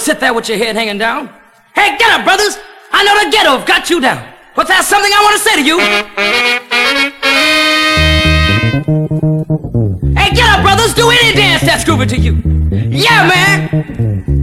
sit there with your head hanging down. Hey, get up, brothers. I know the ghetto got you down. But there's something I want to say to you. Hey, get up, brothers. Do any dance that's groovy to you. Yeah, man.